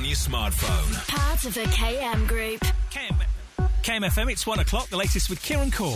your smartphone. Part of the KM Group. KMFM, it's 1 o'clock, the latest with Kieran Core.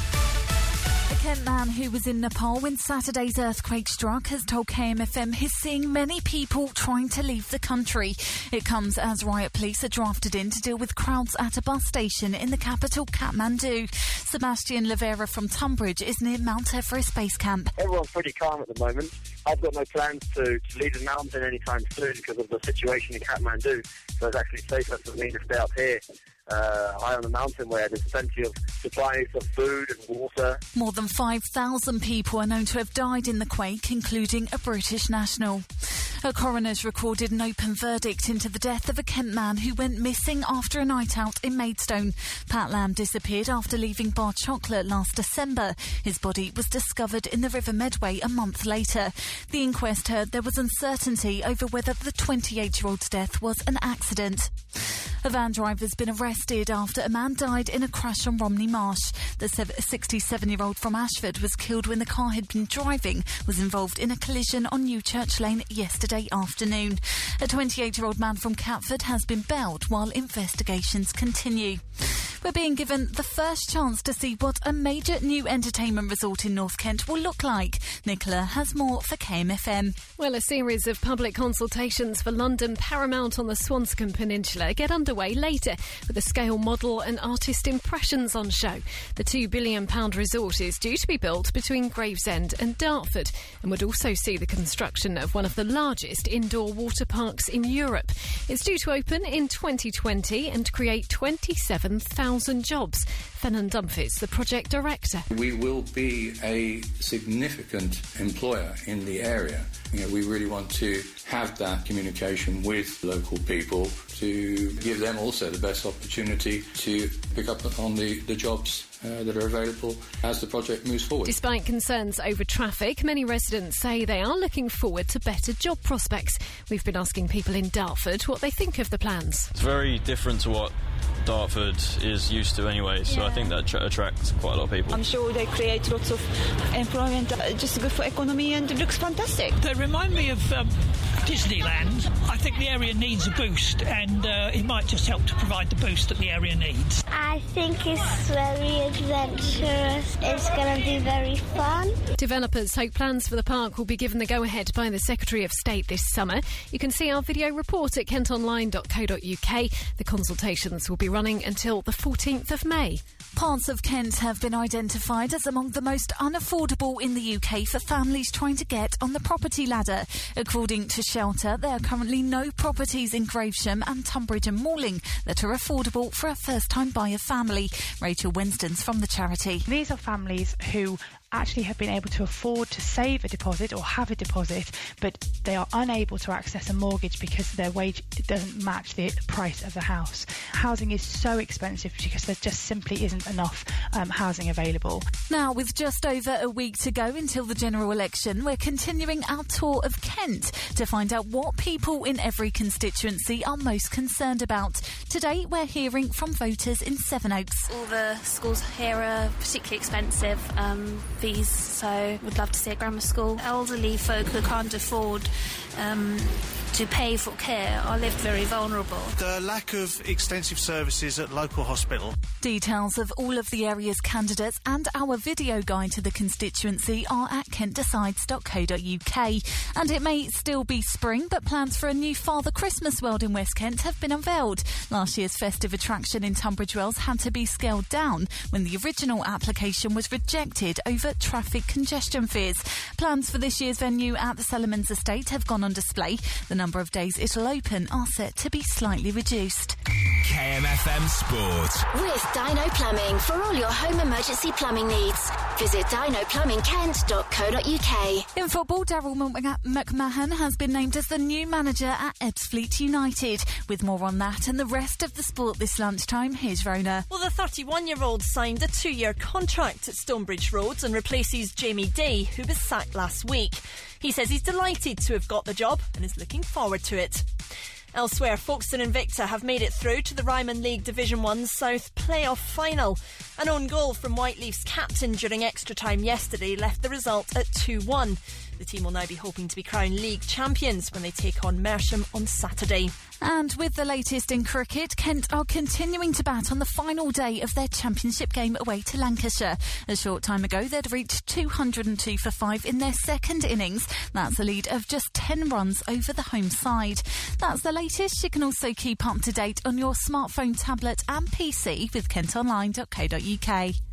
A Kent man who was in Nepal when Saturday's earthquake struck has told KMFM he's seeing many people trying to leave the country. It comes as riot police are drafted in to deal with crowds at a bus station in the capital, Kathmandu. Sebastian Levera from Tunbridge is near Mount Everest Base Camp. Everyone's pretty calm at the moment. I've got no plans to leave the mountain anytime soon because of the situation in Kathmandu. So it's actually safer for me to stay up here, high on the mountain where there's plenty of supplies of food and water. More than 5,000 people are known to have died in the quake, including a British national. A coroner's recorded an open verdict into the death of a Kent man who went missing after a night out in Maidstone. Pat Lamb disappeared after leaving Bar Chocolate last December. His body was discovered in the River Medway a month later. The inquest heard there was uncertainty over whether the 28-year-old's death was an accident. A van driver's been arrested after a man died in a crash on Romney Marsh. The 67-year-old from Ashford was killed when the car he'd been driving was involved in a collision on New Church Lane yesterday afternoon. A 28-year-old man from Catford has been bailed while investigations continue. We're being given the first chance to see what a major new entertainment resort in North Kent will look like. Nicola has more for KMFM. Well, a series of public consultations for London Paramount on the Swanscombe Peninsula get underway later with a scale model and artist impressions on show. The £2 billion resort is due to be built between Gravesend and Dartford and would also see the construction of one of the largest indoor water parks in Europe. It's due to open in 2020 and create 27,000 jobs. Fennan Dumfries, the project director. We will be a significant employer in the area. We really want to have that communication with local people to give them also the best opportunity to pick up on the jobs that are available as the project moves forward. Despite concerns over traffic, many residents say they are looking forward to better job prospects. We've been asking people in Dartford what they think of the plans. It's very different to what Dartford is used to anyway, so I think that attracts quite a lot of people. I'm sure they create lots of employment, just good for economy, and it looks fantastic. They remind me of Disneyland. I think the area needs a boost, and it might just help to provide the boost that the area needs. I think it's very adventurous. It's going to be very fun. Developers hope plans for the park will be given the go-ahead by the Secretary of State this summer. You can see our video report at kentonline.co.uk. The consultations will be running until the 14th of May. Parts of Kent have been identified as among the most unaffordable in the UK for families trying to get on the property ladder. According to Shelter, there are currently no properties in Gravesham and Tunbridge and Malling that are affordable for a first-time buyer family. Rachel Winston's from the charity. These are families who actually have been able to afford to save a deposit or have a deposit, but they are unable to access a mortgage because their wage doesn't match the price of the house. Housing is so expensive because there just simply isn't enough housing available. Now, with just over a week to go until the general election, we're continuing our tour of Kent to find out what people in every constituency are most concerned about. Today, we're hearing from voters in Sevenoaks. All the schools here are particularly expensive fees, so would love to see a grammar school. Elderly folk who can't afford to pay for care are left very vulnerable. The lack of extensive services at local hospital. Details of all of the area's candidates and our video guide to the constituency are at kentdecides.co.uk. And it may still be spring, but plans for a new Father Christmas World in West Kent have been unveiled. Last year's festive attraction in Tunbridge Wells had to be scaled down when the original application was rejected over traffic congestion fears. Plans for this year's venue at the Sellermans Estate have gone on display. The number of days it'll open are set to be slightly reduced. KMFM Sport. With Dino Plumbing for all your home emergency plumbing needs. Visit dinoplumbingkent.co.uk. In football, Daryl McMahon has been named as the new manager at Ebbsfleet United. With more on that and the rest of the sport this lunchtime, here's Rona. Well, the 31-year-old signed a 2-year contract at Stonebridge Roads and replaces Jamie Day, who was sacked last week. He says he's delighted to have got the job and is looking forward to it. Elsewhere, Folkestone and Victor have made it through to the Ryman League Division 1 South playoff final. An own goal from Whiteleaf's captain during extra time yesterday left the result at 2-1. The team will now be hoping to be crowned league champions when they take on Mersham on Saturday. And with the latest in cricket, Kent are continuing to bat on the final day of their championship game away to Lancashire. A short time ago, they'd reached 202 for 5 in their second innings. That's a lead of just 10 runs over the home side. That's the latest. You can also keep up to date on your smartphone, tablet and PC with kentonline.co.uk.